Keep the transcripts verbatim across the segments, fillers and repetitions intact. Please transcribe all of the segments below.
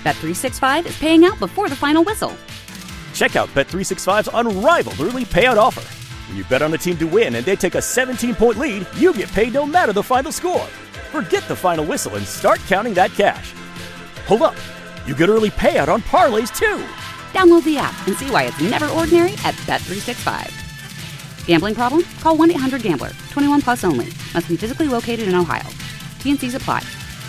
Bet three sixty-five is paying out before the final whistle. Check out Bet three sixty-five's unrivaled early payout offer. When you bet on a team to win and they take a seventeen-point lead, you get paid no matter the final score. Forget the final whistle and start counting that cash. Hold up. You get early payout on parlays, too. Download the app and see why it's never ordinary at Bet three sixty-five. Gambling problem? Call one eight hundred gambler. twenty-one plus only. Must be physically located in Ohio. T N Cs apply.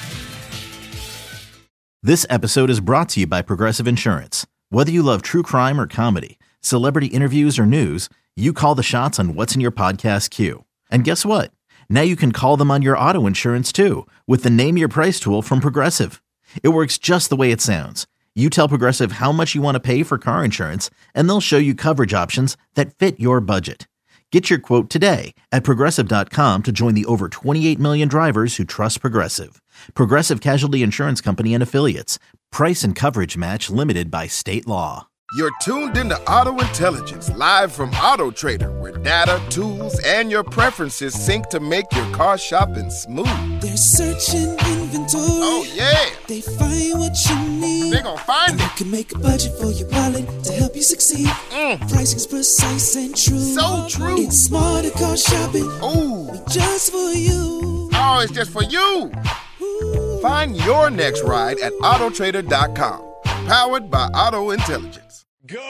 This episode is brought to you by Progressive Insurance. Whether you love true crime or comedy, celebrity interviews or news, you call the shots on what's in your podcast queue. And guess what? Now you can call them on your auto insurance too with the Name Your Price tool from Progressive. It works just the way it sounds. You tell Progressive how much you want to pay for car insurance, and they'll show you coverage options that fit your budget. Get your quote today at Progressive dot com to join the over twenty-eight million drivers who trust Progressive. Progressive Casualty Insurance Company and Affiliates. Price and coverage match limited by state law. You're tuned into Auto Intelligence, live from Auto Trader, where data, tools, and your preferences sync to make your car shopping smooth. They're searching inventory. Oh, yeah. They find what you need. They're gonna find and it. You can make a budget for your wallet to help you succeed. Mm. Pricing's precise and true. So true. It's smarter car shopping. Ooh. Just for you. Oh, it's just for you. Ooh. Find your next ride at Auto Trader dot com. Powered by Auto Intelligence.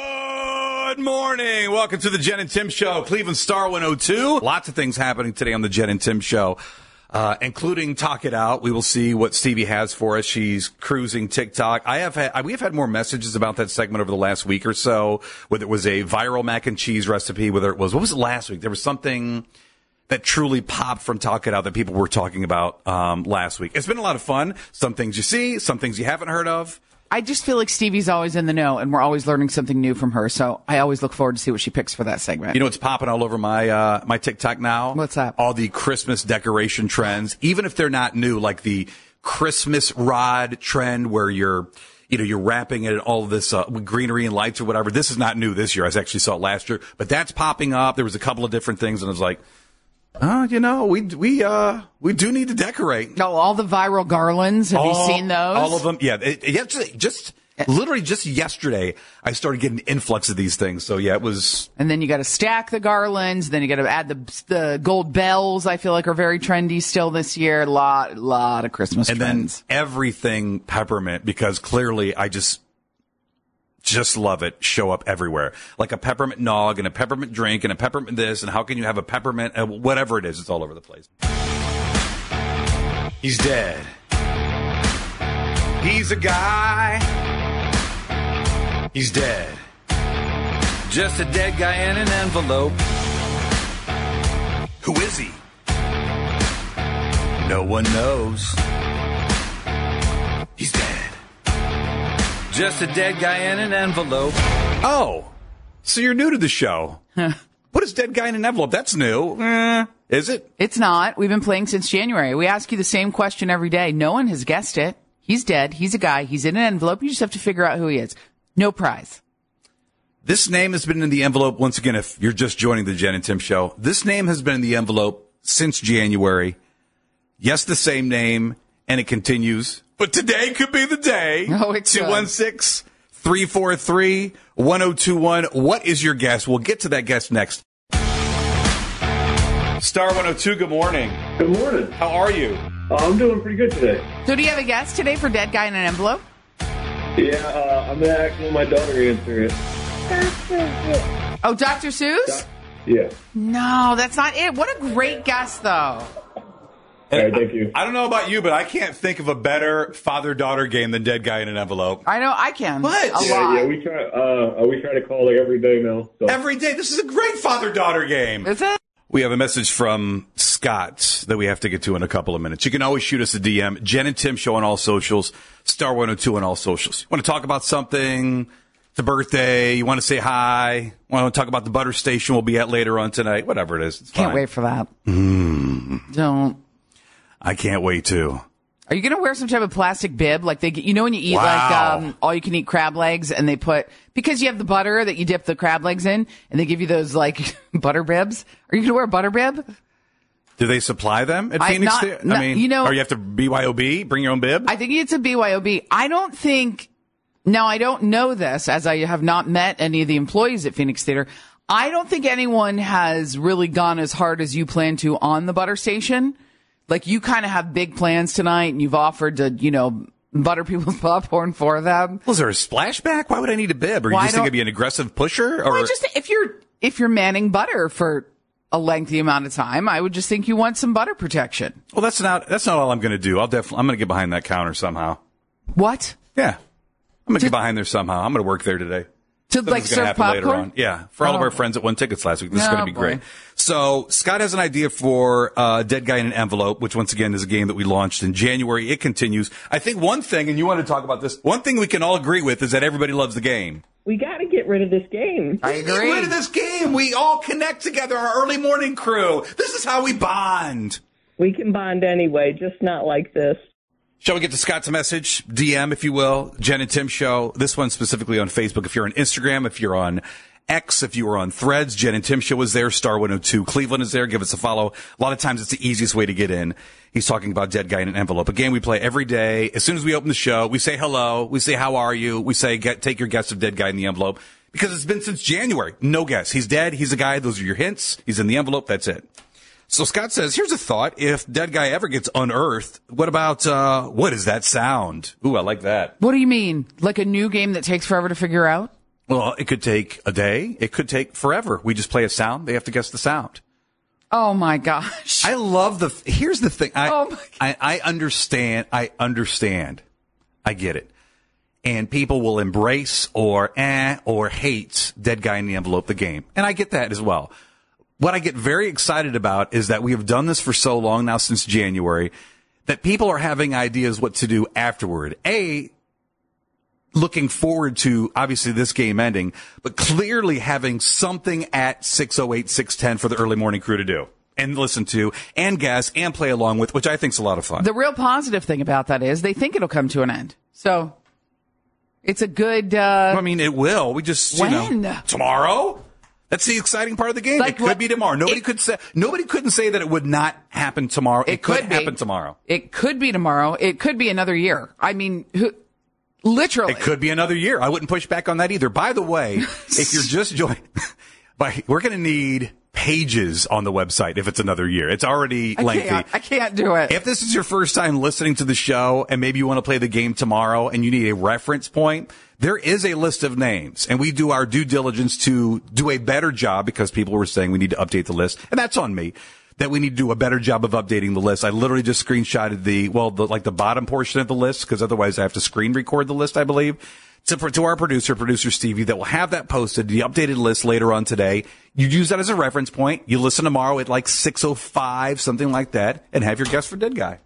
Good morning. Welcome to the Jen and Tim Show, Cleveland Star one oh two. Lots of things happening today on the Jen and Tim Show, uh, including Talk It Out. We will see what Stevie has for us. She's cruising TikTok. I have had, we have had more messages about that segment over the last week or so, whether it was a viral mac and cheese recipe, whether it was, what was it last week? There was something that truly popped from Talk It Out that people were talking about um, last week. It's been a lot of fun. Some things you see, some things you haven't heard of. I just feel like Stevie's always in the know, and we're always learning something new from her. So I always look forward to see what she picks for that segment. You know what's popping all over my uh, my TikTok now? What's that? All the Christmas decoration trends, even if they're not new, like the Christmas rod trend where you're, you know, you're wrapping it in all of this uh, greenery and lights or whatever. This is not new this year. I actually saw it last year, but that's popping up. There was a couple of different things, and I was like, oh, you know, we we uh we do need to decorate. Oh, all the viral garlands. Have all, you seen those? All of them. Yeah. It, it, just, just literally just yesterday, I started getting an influx of these things. So yeah, it was. And then you got to stack the garlands. Then you got to add the the gold bells. I feel like are very trendy still this year. A lot, lot of Christmas and trends. Then everything peppermint, because clearly I just. Just love it. Show up everywhere. Like a peppermint nog and a peppermint drink and a peppermint this. And how can you have a peppermint? Uh, whatever it is, it's all over the place. He's dead. He's a guy. He's dead. Just a dead guy in an envelope. Who is he? No one knows. He's dead. Just a dead guy in an envelope. Oh, so you're new to the show. What is dead guy in an envelope? That's new. Eh, is it? It's not. We've been playing since January. We ask you the same question every day. No one has guessed it. He's dead. He's a guy. He's in an envelope. You just have to figure out who he is. No prize. This name has been in the envelope, once again, if you're just joining the Jen and Tim Show. This name has been in the envelope since January. Yes, the same name, and it continues. But today could be the day. Oh, it's two one six, three four three, one oh two one. What is your guess? We'll get to that guess next. Star one oh two, good morning. Good morning. How are you? Uh, I'm doing pretty good today. So do you have a guess today for dead guy in an envelope? Yeah, uh, I'm going to actually let my daughter answer it. Oh, Doctor Seuss? Doc- yeah. No, that's not it. What a great guess, though. All right, thank you. I don't know about you, but I can't think of a better father-daughter game than Dead Guy in an Envelope. I know, I can. What? A Yeah, lot. yeah, we try. Uh, we try to call like every day now. So. Every day. This is a great father-daughter game. Is it? We have a message from Scott that we have to get to in a couple of minutes. You can always shoot us a D M. Jen and Tim Show on all socials. Star one oh two on all socials. You want to talk about something? It's a birthday. You want to say hi? Want to talk about the butter station we'll be at later on tonight? Whatever it is. It's Can't fine. wait for that. Mm. Don't. I can't wait to. Are you going to wear some type of plastic bib? Like they, get, you know, when you eat Wow. like um, all you can eat crab legs, and they put because you have the butter that you dip the crab legs in, and they give you those like butter bibs. Are you going to wear a butter bib? Do they supply them at I- Phoenix? not- there? no, I mean, you know- or you have to B Y O B, bring your own bib? I think it's a B Y O B. I don't think Now, I don't know this, as I have not met any of the employees at Phoenix Theater. I don't think anyone has really gone as hard as you plan to on the butter station. Like, you kind of have big plans tonight, and you've offered to, you know, butter people's popcorn for them. Was there a splashback? Why would I need a bib? Or you Why just think don't- it'd be an aggressive pusher? Or Well, I just if you're if you're manning butter for a lengthy amount of time, I would just think you want some butter protection. well, that's not that's not all I'm going to do. I'll definitely I'm going to get behind that counter somehow. What? Yeah, I'm going to get behind there somehow. I'm going to work there today. To like Something's serve gonna happen later popcorn? on. Yeah, for all of Oh. our friends that won tickets last week. This is Oh, going to be boy. great. So Scott has an idea for uh, Dead Guy in an Envelope, which once again is a game that we launched in January. It continues. I think one thing, and you want to talk about this, one thing we can all agree with is that everybody loves the game. We got to get rid of this game. I Get agree. rid of this game. We all connect together, our early morning crew. This is how we bond. We can bond anyway, just not like this. Shall we get to Scott's message? D M, if you will. Jen and Tim Show. This one specifically on Facebook. If you're on Instagram, if you're on X, if you were on Threads, Jen and Tim Show is there. Star one oh two Cleveland is there. Give us a follow. A lot of times it's the easiest way to get in. He's talking about Dead Guy in an Envelope. A game we play every day. As soon as we open the show, we say hello. We say, how are you? We say, get, take your guess of Dead Guy in the Envelope. Because it's been since January. No guess. He's dead. He's a guy. Those are your hints. He's in the envelope. That's it. So Scott says, here's a thought. If Dead Guy ever gets unearthed, what about, uh, what is that sound? Ooh, I like that. What do you mean? Like a new game that takes forever to figure out? Well, it could take a day. It could take forever. We just play a sound. They have to guess the sound. Oh my gosh. I love the, here's the thing. I, Oh my I, I understand. I understand. I get it. And people will embrace or eh or hate Dead Guy in the Envelope, the game. And I get that as well. What I get very excited about is that we have done this for so long now, since January, that people are having ideas what to do afterward. A, looking forward to, obviously, this game ending, but clearly having something at six oh eight, six ten for the early morning crew to do and listen to and guess and play along with, which I think is a lot of fun. The real positive thing about that is they think it'll come to an end. So it's a good, uh, I mean, it will. We just, you When? know, tomorrow? That's the exciting part of the game. Like it could what- be tomorrow. Nobody it- could say, nobody couldn't say that it would not happen tomorrow. It, It could, could be. happen tomorrow. it could be tomorrow. It could be another year. I mean, who, literally. It could be another year. I wouldn't push back on that either. By the way, if you're just joining, by, we're going to need pages on the website if it's another year. It's already I lengthy. can't, I can't do it. If this is your first time listening to the show and maybe you want to play the game tomorrow and you need a reference point, there is a list of names and we do our due diligence to do a better job, because people were saying we need to update the list, and that's on me, that we need to do a better job of updating the list. I literally just screenshotted the, well, the, like the bottom portion of the list, because otherwise I have to screen record the list, I believe. To, to our producer, producer Stevie, that will have that posted, the updated list later on today. You use that as a reference point. You listen tomorrow at like six oh five, something like that, and have your guess for Dead Guy.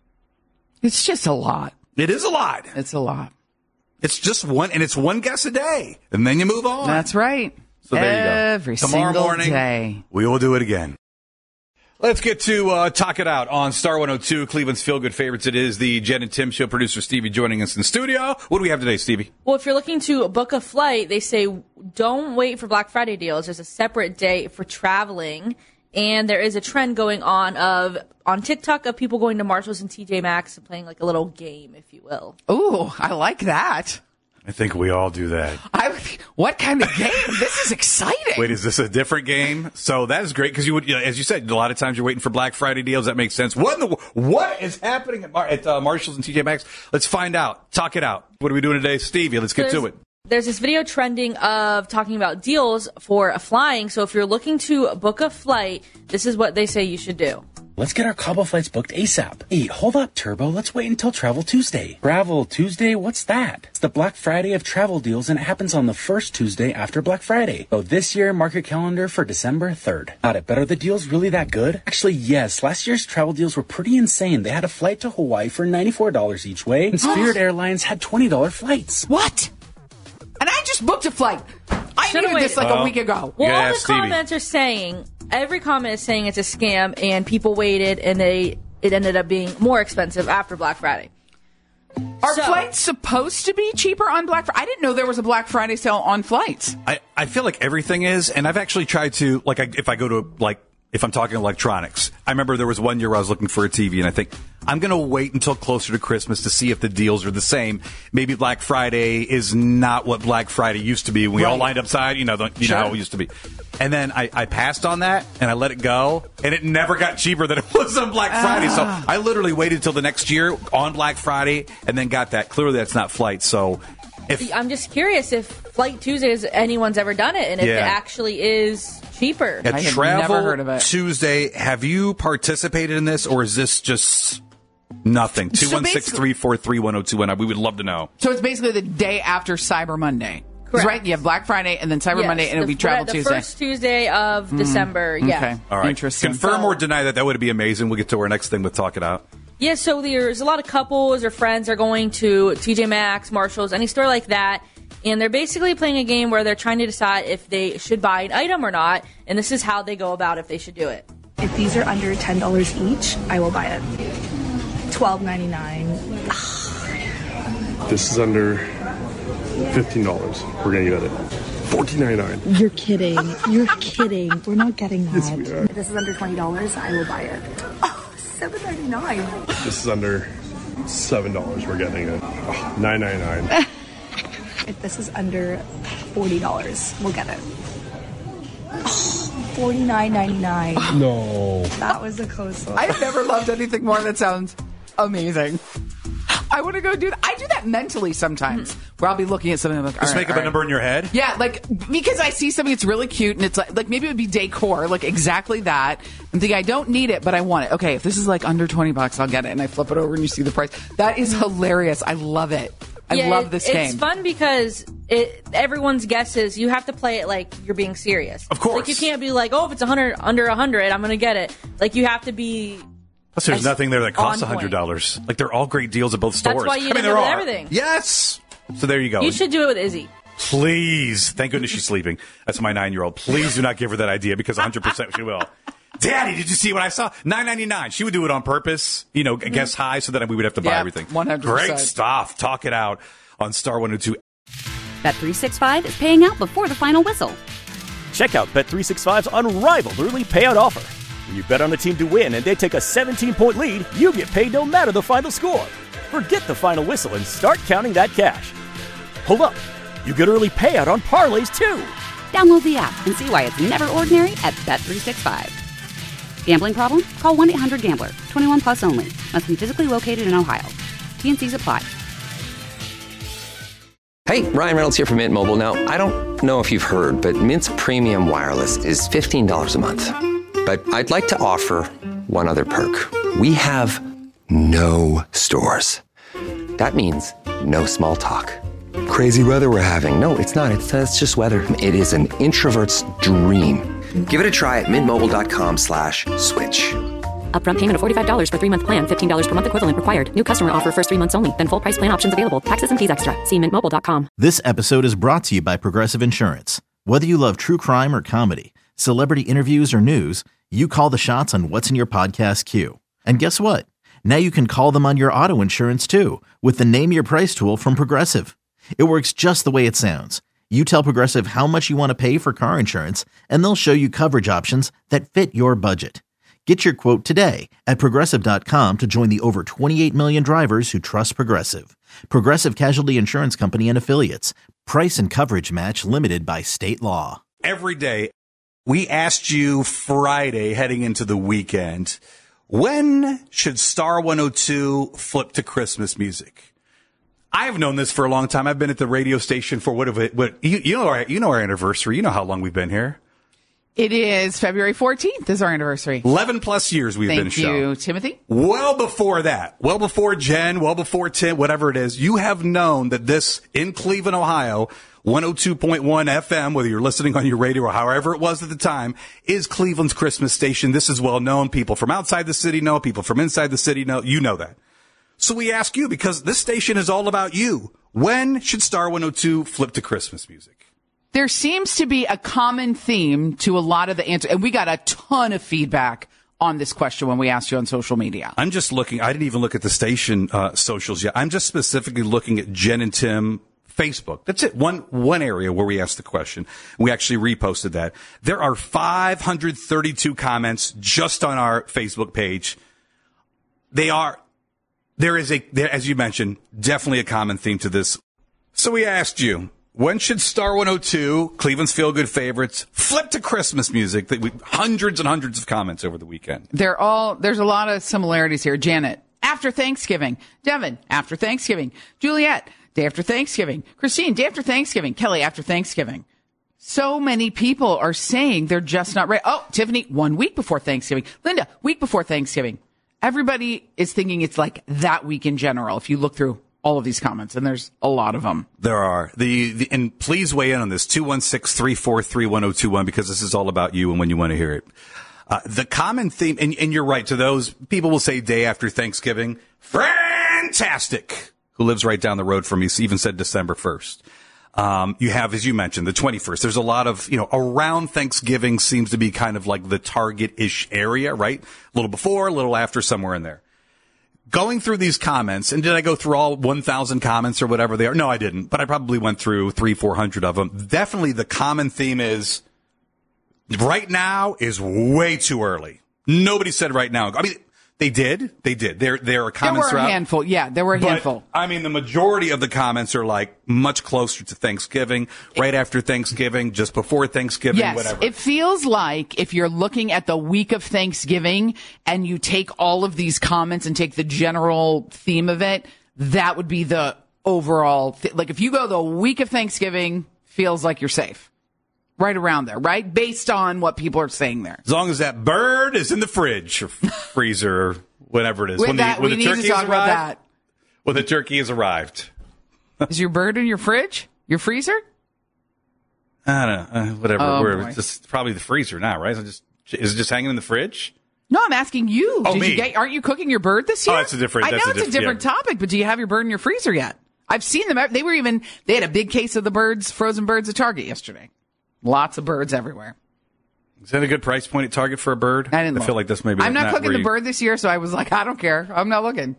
It's just a lot. It is a lot. It's a lot. It's just one, and it's one guess a day, and then you move on. That's right. So there you go. Every Tomorrow single morning, day. we will do it again. Let's get to uh, Talk It Out on Star one oh two, Cleveland's Feel Good Favorites. It is the Jen and Tim Show. Producer Stevie joining us in the studio. What do we have today, Stevie? Well, if you're looking to book a flight, they say don't wait for Black Friday deals. There's a separate day for traveling. And there is a trend going on of on TikTok of people going to Marshalls and T J Maxx and playing like a little game, if you will. Ooh, I like that. I think we all do that. I, what kind of game? This is exciting. Wait, is this a different game? So that is great, because you would, you know, as you said, a lot of times you're waiting for Black Friday deals. That makes sense. What in the what is happening at, Mar- at uh, Marshalls and T J Maxx? Let's find out. Talk it out. What are we doing today, Stevie? Let's get There's- to it. There's this video trending of talking about deals for flying. So if you're looking to book a flight, this is what they say you should do. Let's get our Cabo flights booked ASAP. Hey, hold up, Turbo. Let's wait until Travel Tuesday. Travel Tuesday? What's that? It's the Black Friday of travel deals, and it happens on the first Tuesday after Black Friday. So this year, mark your calendar for December third. Got it, but are the deals really that good? Actually, yes. Last year's travel deals were pretty insane. They had a flight to Hawaii for ninety-four dollars each way, and Spirit Airlines had twenty dollars flights. What? And I just booked a flight. I Should've knew this like waited. a week ago. Well, Yeah, all the Stevie. comments are saying, every comment is saying it's a scam, and people waited, and they it ended up being more expensive after Black Friday. Are So- flights supposed to be cheaper on Black Friday? I didn't know there was a Black Friday sale on flights. I, I feel like everything is, and I've actually tried to, like, I, if I go to, like, if I'm talking electronics. I remember there was one year where I was looking for a T V, and I think, I'm going to wait until closer to Christmas to see if the deals are the same. Maybe Black Friday is not what Black Friday used to be. We Right. all lined up side, you know, the, you Sure. know how it used to be. And then I, I passed on that, and I let it go, and it never got cheaper than it was on Black Friday. So I literally waited until the next year on Black Friday, and then got that. Clearly, that's not Flight. So if I'm just curious if Flight Tuesdays anyone's ever done it, and if Yeah. it actually is cheaper. At I had Travel never heard of it. Tuesday, have you participated in this, or is this just nothing? So two one six, three four three, one oh two one. We would love to know. So it's basically the day after Cyber Monday. Correct. Right? You have Black Friday and then Cyber Yes, Monday, and it'll the be Travel fir- Tuesday. The first Tuesday of December, yeah. Okay. All right. Interesting. Confirm or deny that. That would be amazing. We'll get to our next thing with Talk It Out. Yeah, so there's a lot of couples or friends are going to T J Maxx, Marshalls, any store like that, and they're basically playing a game where they're trying to decide if they should buy an item or not, and this is how they go about if they should do it. If these are under ten dollars each, I will buy it. twelve ninety-nine. This is under fifteen dollars. We're gonna get it. fourteen ninety-nine. You're kidding. You're kidding. We're not getting that. Yes, we are. If this is under twenty dollars, I will buy it. Oh, seven ninety-nine. This is under seven dollars. We're getting it. Oh, nine ninety-nine. If this is under forty dollars, we'll get it. Oh, forty-nine ninety-nine. No. That was a close one. I've never loved anything more. That sounds amazing. I want to go do that. I do that mentally sometimes, where I'll be looking at something like, all Just right, make up all a number in your head? Yeah, like, because I see something that's really cute, and it's like, like maybe it would be decor, like exactly that. I'm thinking, I don't need it, but I want it. Okay, if this is like under twenty bucks, I'll get it. And I flip it over and you see the price. That is hilarious. I love it. I Yeah, love it- this it's game. It's fun because it, everyone's guesses, you have to play it like you're being serious. Of course. Like, you can't be like, oh, if it's one hundred, under one hundred, I'm going to get it. Like, you have to be... Plus, there's As- nothing there that costs on one hundred point. dollars. Like, they're all great deals at both That's stores. why you I mean, end there up with are. everything. Yes. So there you go. You should do it with Izzy. Please. Thank goodness she's sleeping. That's my nine-year-old. Please do not give her that idea because one hundred percent she will. Daddy, did you see what I saw? nine ninety-nine. She would do it on purpose, you know, guess high so that we would have to buy Yeah, everything. one hundred percent. Great stuff. Talk it out on Star one oh two. Bet three sixty-five is paying out before the final whistle. Check out Bet three sixty-five's unrivaled early payout offer. When you bet on a team to win and they take a seventeen-point lead, you get paid no matter the final score. Forget the final whistle and start counting that cash. Hold up. You get early payout on parlays too. Download the app and see why it's never ordinary at Bet three sixty-five. Gambling problem? Call one eight hundred gambler. twenty-one plus only. Must be physically located in Ohio. T N Cs apply. Hey, Ryan Reynolds here from Mint Mobile. Now, I don't know if you've heard, but Mint's premium wireless is fifteen dollars a month. But I'd like to offer one other perk. We have no stores. That means no small talk. Crazy weather we're having. No, it's not. It's, uh, it's just weather. It is an introvert's dream. Give it a try at mintmobile.com slash switch. Upfront payment of forty-five dollars for three-month plan. fifteen dollars per month equivalent required. New customer offer first three months only. Then full price plan options available. Taxes and fees extra. See mint mobile dot com. This episode is brought to you by Progressive Insurance. Whether you love true crime or comedy, celebrity interviews or news, you call the shots on what's in your podcast queue. And guess what? Now you can call them on your auto insurance too with the Name Your Price tool from Progressive. It works just the way it sounds. You tell Progressive how much you want to pay for car insurance, and they'll show you coverage options that fit your budget. Get your quote today at Progressive dot com to join the over twenty-eight million drivers who trust Progressive. Progressive Casualty Insurance Company and Affiliates. Price and coverage match limited by state law. Every day, we asked you Friday heading into the weekend, when should Star one oh two flip to Christmas music? I've known this for a long time. I've been at the radio station for what, what, what you, you know our, you know our anniversary. You know how long we've been here. It is February fourteenth is our anniversary. eleven plus years we've Thank been a show. you, Timothy. Well before that, well before Jen, well before Tim, whatever it is, you have known that this in Cleveland, Ohio, one oh two point one F M, whether you're listening on your radio or however it was at the time, is Cleveland's Christmas station. This is well known. People from outside the city know, people from inside the city know, you know that. So we ask you, because this station is all about you, when should Star one oh two flip to Christmas music? There seems to be a common theme to a lot of the answers, and we got a ton of feedback on this question when we asked you on social media. I'm just looking, I didn't even look at the station uh, socials yet. I'm just specifically looking at Jen and Tim Facebook. That's it. One, one area where we asked the question. We actually reposted that. There are five hundred thirty-two comments just on our Facebook page. They are, there is a, there, as you mentioned, definitely a common theme to this. So we asked you, when should Star one oh two, Cleveland's Feel Good favorites, flip to Christmas music? That we, hundreds and hundreds of comments over the weekend. They're all, there's a lot of similarities here. Janet, after Thanksgiving. Devin, after Thanksgiving. Juliet, day after Thanksgiving. Christine, day after Thanksgiving. Kelly, after Thanksgiving. So many people are saying they're just not ready. Oh, Tiffany, one week before Thanksgiving. Linda, week before Thanksgiving. Everybody is thinking it's like that week in general, if you look through all of these comments, and there's a lot of them. There are. The, the and please weigh in on this, two one six, three four three, one oh two one, because this is all about you and when you want to hear it. Uh, the common theme, and, and you're right, to those, people will say day after Thanksgiving, fantastic, who lives right down the road from me, even said December first. Um, you have, as you mentioned, the twenty-first. There's a lot of, you know, around Thanksgiving seems to be kind of like the target-ish area, right? A little before, a little after, somewhere in there. Going through these comments, and did I go through all one thousand comments or whatever they are? No, I didn't, but I probably went through three, four hundred of them. Definitely the common theme is right now is way too early. Nobody said right now. I mean, they did. They did. There, there are comments. There were a throughout, handful. Yeah, there were a but, handful. I mean, the majority of the comments are like much closer to Thanksgiving, right after Thanksgiving, just before Thanksgiving, yes, whatever. It feels like if you're looking at the week of Thanksgiving and you take all of these comments and take the general theme of it, that would be the overall. Th- like if you go the week of Thanksgiving, feels like you're safe. Right around there, right? Based on what people are saying there. As long as that bird is in the fridge or freezer or whatever it is. With when that, the, when we the need turkey to talk has about arrived, that. When the turkey has arrived. Is your bird in your fridge? Your freezer? I don't know. Uh, whatever. Oh, We're boy. just probably the freezer now, right? So just, is it just hanging in the fridge? No, I'm asking you. Oh, Did me. you get, aren't you cooking your bird this year? Oh, that's a different- I know that's a it's a diff- different yeah. topic, but do you have your bird in your freezer yet? I've seen them. They were even, they had a big case of the birds, frozen birds at Target yesterday. Lots of birds everywhere. Is that a good price point at Target for a bird? I didn't I look. feel like this may be I'm not cooking where the you- bird this year, so I was like, I don't care. I'm not looking.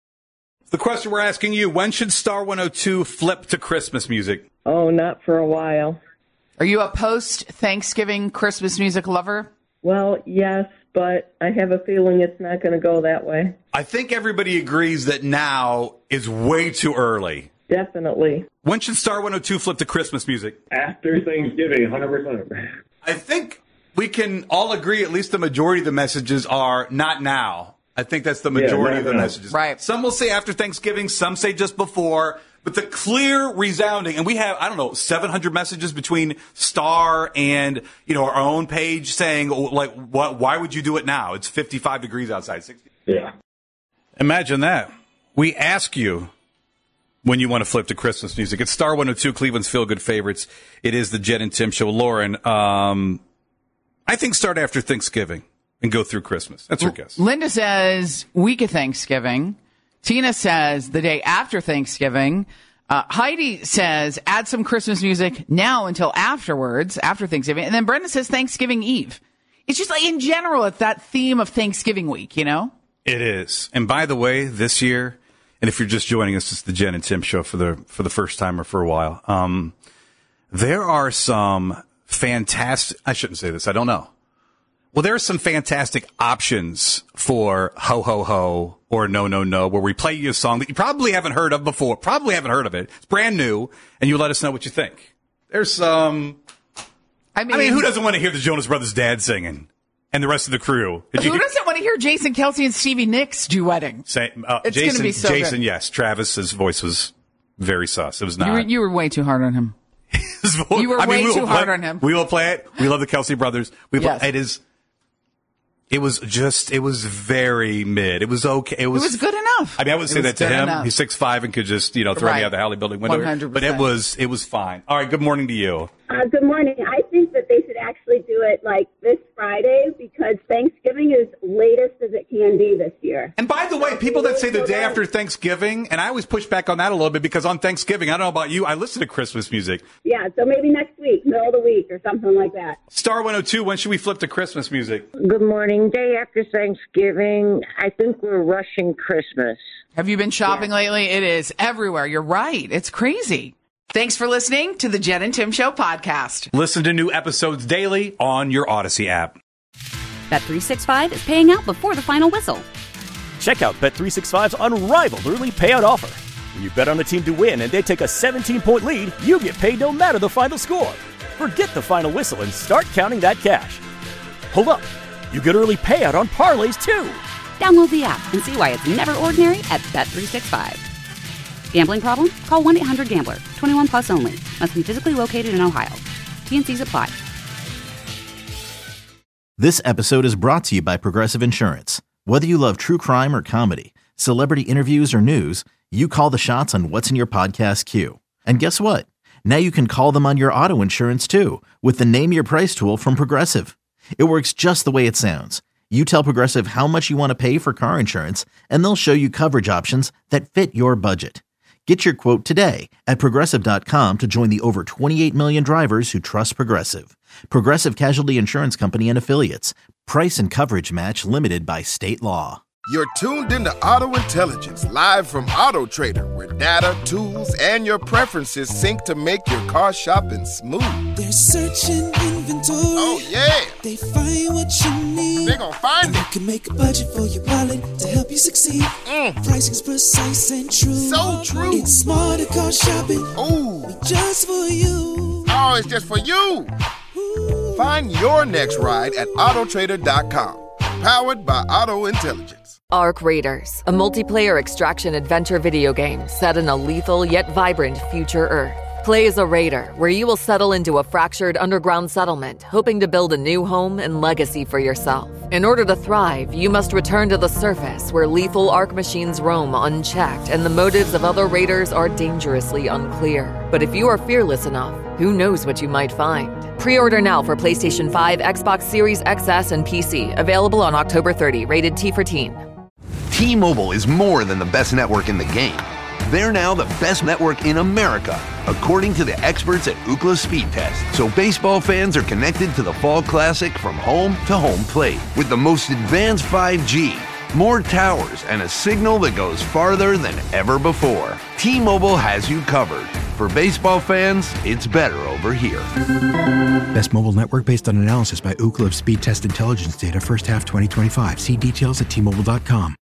The question we're asking you, when should Star one oh two flip to Christmas music? Oh, not for a while. Are you a post-Thanksgiving Christmas music lover? Well, yes, but I have a feeling it's not going to go that way. I think everybody agrees that now is way too early. Definitely. When should Star one oh two flip to Christmas music? After Thanksgiving, one hundred percent. I think we can all agree, at least the majority of the messages are not now. I think that's the majority not of the now. messages. Right. Some will say after Thanksgiving, some say just before, but the clear resounding, and we have, I don't know, seven hundred messages between Star and, you know, our own page saying, oh, like, what, why would you do it now? It's fifty-five degrees outside. sixty Yeah. Imagine that. We ask you when you want to flip to Christmas music. It's Star one oh two, Cleveland's Feel Good favorites. It is the Jen and Tim Show. Lauren, um, I think start after Thanksgiving and go through Christmas. That's her guess. Linda says week of Thanksgiving. Tina says the day after Thanksgiving. Uh, Heidi says add some Christmas music now until afterwards, after Thanksgiving. And then Brenda says Thanksgiving Eve. It's just like in general, it's that theme of Thanksgiving week, you know? It is. And by the way, this year, and if you're just joining us, it's the Jen and Tim Show for the for the first time or for a while. Um, there are some fantastic, I shouldn't say this, I don't know. Well, there are some fantastic options for Ho Ho Ho or No No No, where we play you a song that you probably haven't heard of before, probably haven't heard of it. It's brand new, and you let us know what you think. There's some, I mean, I mean, who doesn't want to hear the Jonas Brothers' dad singing and the rest of the crew? Did you Who hear- doesn't want to hear Jason Kelsey and Stevie Nicks duetting? Say, uh, It's Jason, gonna be so Jason, good. yes. Travis's voice was very sus. It was not. You were, you were way too hard on him. His voice- you were I mean, way we will too play- hard on him. We will play it. We love the Kelsey brothers. We Yes. play, it is. It was just. It was very mid. It was okay. It was. It was good enough. I mean, I wouldn't It say was that to good him. enough. He's six five and could just you know throw me Right. out the Halley building window. one hundred But it percent. was. It was fine. All right. Good morning to you. Uh, good morning. I think that they should actually do it like this Friday because Thanksgiving is latest as it can be this year. And by the way, people that say the day after Thanksgiving, and I always push back on that a little bit because on Thanksgiving, I don't know about you, I listen to Christmas music. Yeah, so maybe next week, middle of the week or something like that. Star one oh two, when should we flip to Christmas music? Good morning. Day after Thanksgiving, I think we're rushing Christmas. Have you been shopping lately? It is everywhere. You're right. It's crazy. Thanks for listening to the Jen and Tim Show podcast. Listen to new episodes daily on your Odyssey app. Bet three sixty-five is paying out before the final whistle. Check out Bet three sixty-five's unrivaled early payout offer. When you bet on a team to win and they take a seventeen-point lead, you get paid no matter the final score. Forget the final whistle and start counting that cash. Hold up. You get early payout on parlays, too. Download the app and see why it's never ordinary at Bet three sixty-five. Gambling problem? Call one eight hundred gambler. twenty-one plus only. Must be physically located in Ohio. T N Cs apply. This episode is brought to you by Progressive Insurance. Whether you love true crime or comedy, celebrity interviews or news, you call the shots on what's in your podcast queue. And guess what? Now you can call them on your auto insurance too with the Name Your Price tool from Progressive. It works just the way it sounds. You tell Progressive how much you want to pay for car insurance, and they'll show you coverage options that fit your budget. Get your quote today at Progressive dot com to join the over twenty-eight million drivers who trust Progressive. Progressive Casualty Insurance Company and Affiliates. Price and coverage match limited by state law. You're tuned into Auto Intelligence, live from Auto Trader, where data, tools, and your preferences sync to make your car shopping smooth. They're searching inventory. Oh, yeah. They find what you need. They gon' find and it. You can make a budget for your wallet to help you succeed. Mm. Pricing's precise and true. So true. It's smarter car shopping. Ooh. Just for you. Oh, it's just for you. Ooh. Find your next ride at Auto Trader dot com. Powered by Auto Intelligence. Arc Raiders, a multiplayer extraction adventure video game set in a lethal yet vibrant future Earth. Play as a raider, where you will settle into a fractured underground settlement, hoping to build a new home and legacy for yourself. In order to thrive, you must return to the surface, where lethal Arc machines roam unchecked and the motives of other raiders are dangerously unclear. But if you are fearless enough, who knows what you might find? Pre-order now for PlayStation five, Xbox Series X S, and P C. Available on October thirtieth. Rated T for teen. T-Mobile is more than the best network in the game. They're now the best network in America, according to the experts at Ookla Speed Test. So baseball fans are connected to the Fall Classic from home to home plate with the most advanced five G, more towers, and a signal that goes farther than ever before. T-Mobile has you covered. For baseball fans, it's better over here. Best mobile network based on analysis by Ookla of Speed Test Intelligence data first half twenty twenty-five. See details at T Mobile dot com.